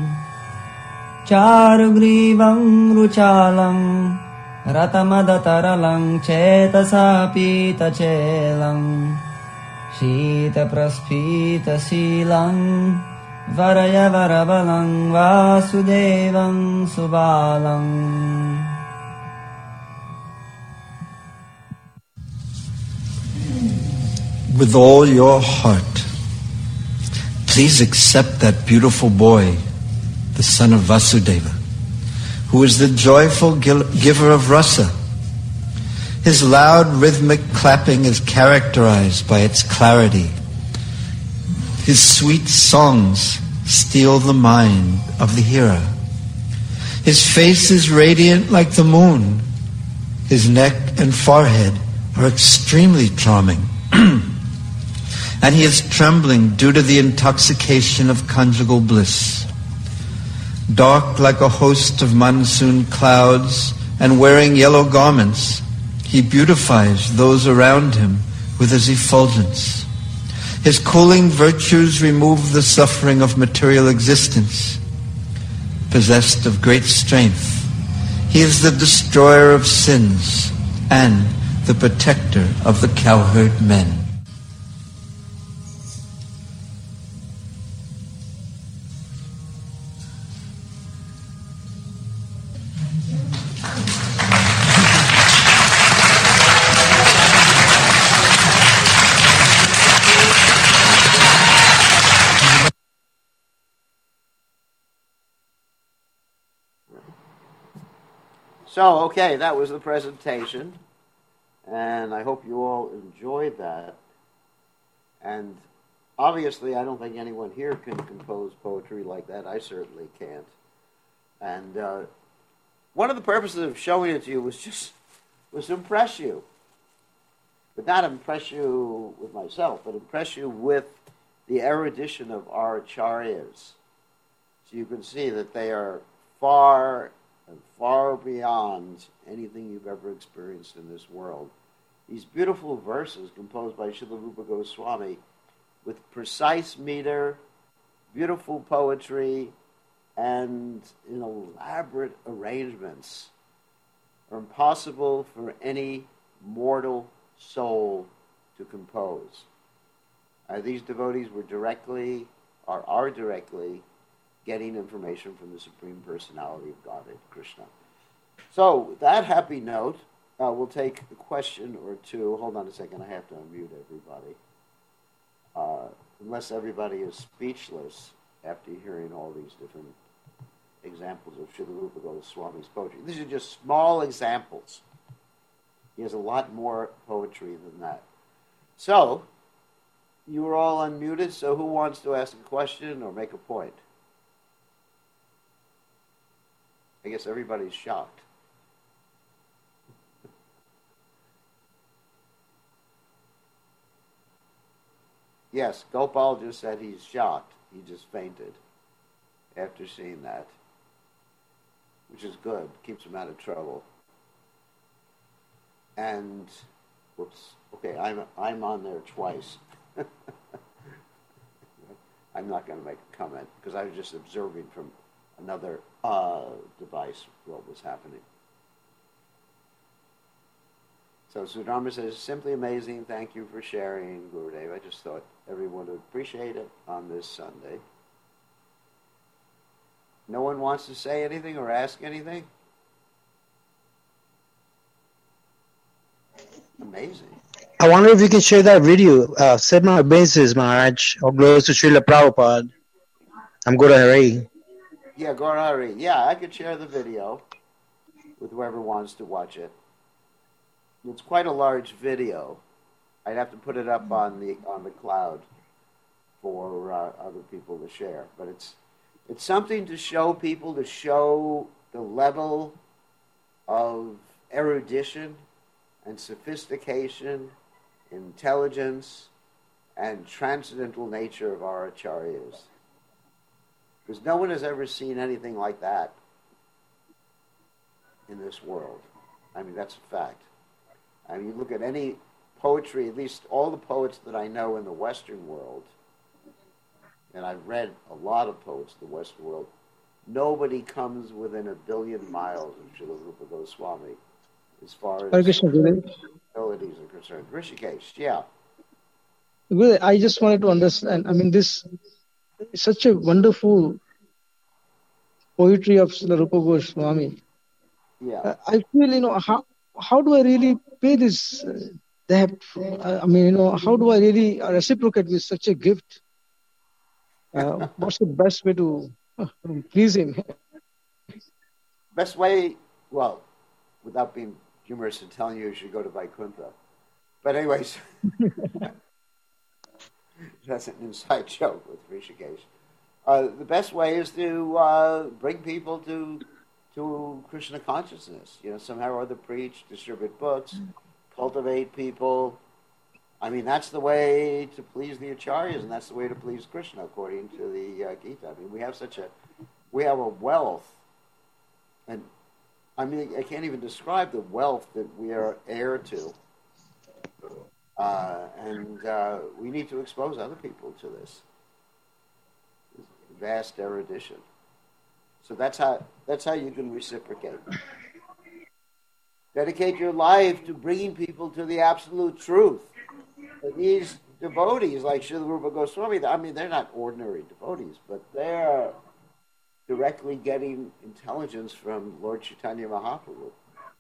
B: charugrivam ruchalam ratamadhataralang chetasapita chelang shita praspita silang varaya varabalang vasudevam subalang.
D: With all your heart, please accept that beautiful boy, the son of Vasudeva, who is the joyful giver of rasa. His loud rhythmic clapping is characterized by its clarity. His sweet songs steal the mind of the hearer. His face is radiant like the moon. His neck and forehead are extremely charming. And he is trembling due to the intoxication of conjugal bliss. Dark like a host of monsoon clouds and wearing yellow garments, he beautifies those around him with his effulgence. His cooling virtues remove the suffering of material existence. Possessed of great strength, he is the destroyer of sins and the protector of the cowherd men.
A: So, okay, that was the presentation, and I hope you all enjoyed that. And obviously, I don't think anyone here can compose poetry like that. I certainly can't. And uh, one of the purposes of showing it to you was just was to impress you, but not impress you with myself, but impress you with the erudition of our acharyas. So you can see that they are far and far beyond anything you've ever experienced in this world. These beautiful verses composed by Srila Rupa Goswami with precise meter, beautiful poetry, and in elaborate arrangements are impossible for any mortal soul to compose. Uh, these devotees were directly, or are directly, getting information from the Supreme Personality of Godhead, Krishna. So, with that happy note, uh, we'll take a question or two. Hold on a second, I have to unmute everybody. Uh, unless everybody is speechless after hearing all these different examples of Srila Rupa Goswami's poetry. These are just small examples. He has a lot more poetry than that. So, you are all unmuted, so who wants to ask a question or make a point? I guess everybody's shocked. Yes, Gopal just said he's shocked. He just fainted. after seeing that, which is good. Keeps him out of trouble. And, whoops, okay, I'm, I'm on there twice. I'm not going to make a comment because I was just observing from another uh, device what was happening. So Sudharma says, simply amazing. Thank you for sharing, Gurudev. I just thought everyone would appreciate it on this Sunday. No one wants to say anything or ask anything? Amazing.
E: I wonder if you can share that video. Uh, seven obeisance, Maharaj, or glories to Srila Prabhupada. I'm Guru Hari.
A: Yeah, Guru Hari. Yeah, I could share the video with whoever wants to watch it. It's quite a large video. I'd have to put it up on the on the cloud for uh, other people to share. But it's it's something to show people, to show the level of erudition and sophistication, intelligence, and transcendental nature of our acharyas. Because no one has ever seen anything like that in this world. I mean, that's a fact. I mean, you look at any poetry, at least all the poets that I know in the Western world, and I've read a lot of poets in the Western world, nobody comes within a billion miles of Srila Rupa Goswami as far as abilities are concerned. Rishikesh, yeah.
F: I just wanted to understand, I mean, this is such a wonderful poetry of Srila Rupa Goswami.
A: Yeah.
F: I feel, you know, how how do I really pay this uh, debt? I mean, you know, how do I really reciprocate with such a gift? Uh, what's the best way to uh, please him?
A: Best way, well, without being humorous and telling you you should go to Vaikuntha. But anyways, that's an inside joke with Rishikesh. Uh, the best way is to uh, bring people to to Krishna consciousness. You know, somehow or other preach, distribute books, cultivate people. I mean, that's the way to please the acharyas, and that's the way to please Krishna, according to the uh, Gita. I mean, we have such a, we have a wealth, and I mean, I can't even describe the wealth that we are heir to. Uh, and uh, we need to expose other people to this, this vast erudition. So that's how that's how you can reciprocate. Dedicate your life to bringing people to the absolute truth. And these devotees, like Srila Rupa Goswami, I mean, they're not ordinary devotees, but they're directly getting intelligence from Lord Chaitanya Mahaprabhu.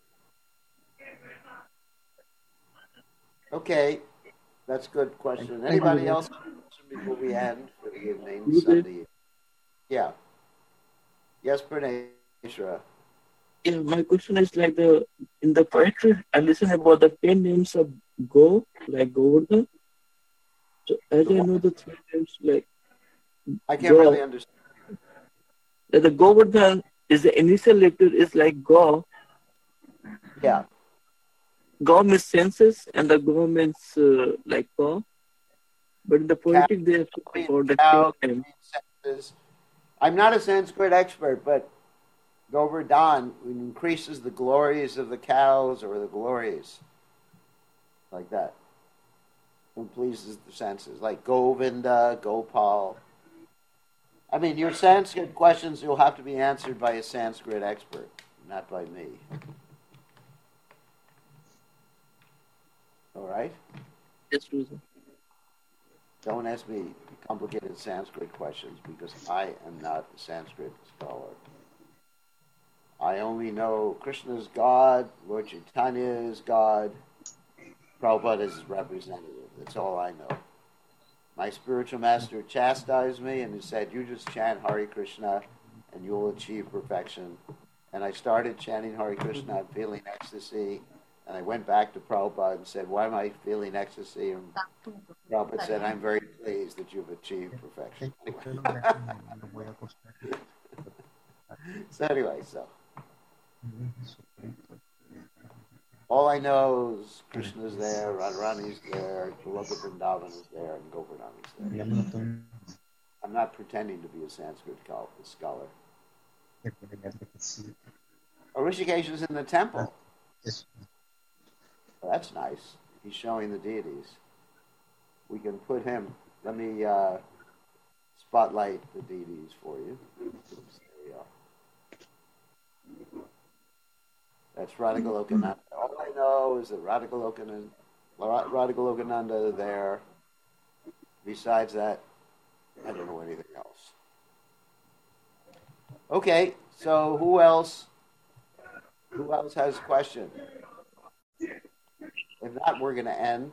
A: Okay, that's a good question. Anybody else before we end for the evening Sunday? Yeah. Yes, Praneshra.
G: Yeah, my question is like the in the poetry I listen about the ten names of Go, like Govardhan. So as I know the three names, like
A: I can't Go, really understand.
G: That the Govardhan is the initial letter is like Go.
A: Yeah.
G: Go means senses and the Go means uh, like Go. But in the poetic they have for the cow, ten names.
A: I'm not a Sanskrit expert, but Govardhan increases the glories of the cows or the glories like that. And pleases the senses, like Govinda, Gopal. I mean, your Sanskrit questions will have to be answered by a Sanskrit expert, not by me. All right?
G: Yes, Susan.
A: Don't ask me complicated Sanskrit questions because I am not a Sanskrit scholar. I only know Krishna is God, Lord Chaitanya is God, Prabhupada is his representative. That's all I know. My spiritual master chastised me and he said, you just chant Hare Krishna and you'll achieve perfection. And I started chanting Hare Krishna, I'm feeling ecstasy. And I went back to Prabhupada and said, why am I feeling ecstasy? And Prabhupada said, I'm very pleased that you've achieved perfection. So anyway, so. All I know is Krishna is there, Radharani is there, Goloka Vrindavan is there, and Govardhan is there. I'm not pretending to be a Sanskrit scholar. Oh, Rishikesh is in the temple.
E: Yes.
A: Well, that's nice. He's showing the deities. We can put him. Let me uh, spotlight the deities for you. Oops, there we are. That's Radhagalokananda. All I know is that Radhagalokananda, Radhagalokananda there. Besides that, I don't know anything else. Okay, so who else? Who else has a question? If not, we're going to end.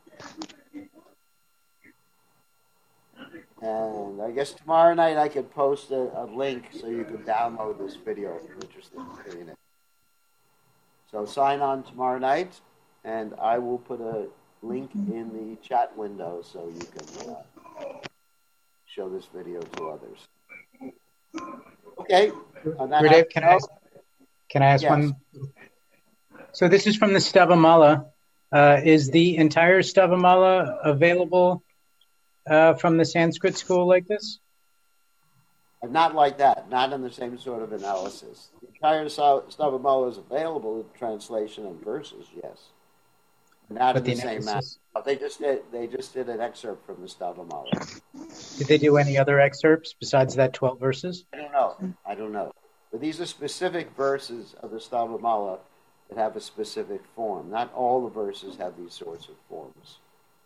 A: And I guess tomorrow night I could post a, a link so you can download this video if you're interested in seeing it. So sign on tomorrow night, and I will put a link in the chat window so you can uh, show this video to others. Okay. On that
H: Gurudev, can I ask, can I ask
A: Yes.
H: one? So this is from the Stavamala. Uh, is the entire Stavamala available uh, from the Sanskrit school like this?
A: Not like that, not in the same sort of analysis. The entire Stavamala is available in translation and verses, yes. Not
H: But
A: in the,
H: the
A: same manner.
H: analysis-
A: They just did. They just did an excerpt from the Stavamala.
H: Did they do any other excerpts besides that twelve verses?
A: I don't know. I don't know. But these are specific verses of the Stavamala that have a specific form. Not all the verses have these sorts of forms.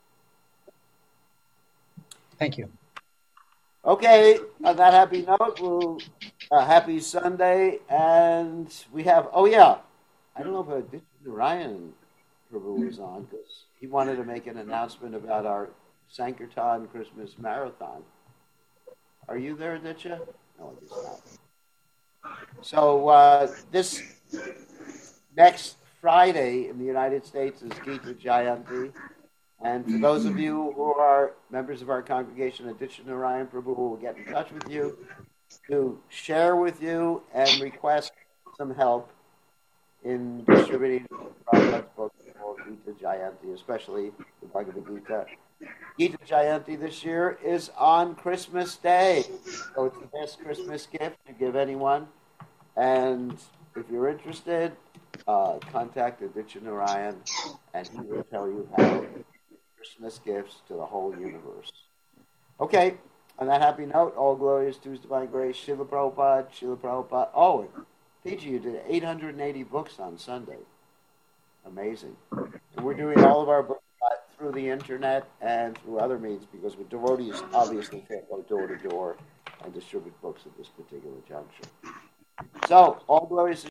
H: Thank you.
A: Okay, on that happy note, we'll, uh, happy Sunday, and we have, oh yeah, I don't know if uh, Ryan Prabhu was on, because he wanted to make an announcement about our Sankirtan Christmas Marathon. Are you there, Ditya? No, I guess not. So uh, this next Friday in the United States is Gita Jayanti. And for those of you who are members of our congregation, Aditya Narayan Prabhu will get in touch with you to share with you and request some help in distributing Prabhupada's book called Gita Jayanti, especially the Bhagavad Gita. Gita Jayanti this year is on Christmas Day, so it's the best Christmas gift to give anyone. And if you're interested, uh, contact Aditya Narayan, and he will tell you how Christmas gifts to the whole universe. Okay, on that happy note, all glories to His divine grace, Srila Prabhupada, Srila Prabhupada. Oh, P G, you did eight hundred eighty books on Sunday. Amazing. And we're doing all of our books through the internet and through other means because with devotees obviously can't go door to door and distribute books at this particular juncture. So, all glories to